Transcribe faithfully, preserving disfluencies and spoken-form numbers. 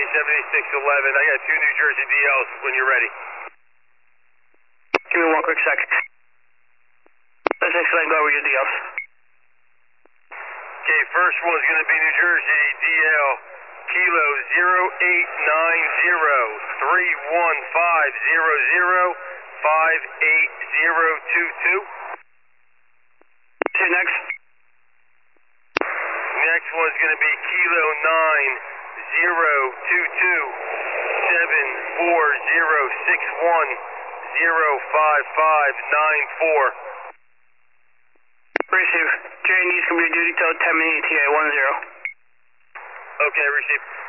seventy-six eleven. I got two New Jersey D Ls when you're ready. Give me one quick sec. Let's explain go over your D Ls. Okay, first one's going to be New Jersey D L Kilo zero eight nine zero three one five zero zero five eight zero two two. Okay, next. Next one's going to be Kilo nine zero two two seven four zero six one zero five five nine four. Receive. J and E's going to be duty till ten minutes T A one zero. Okay, receive.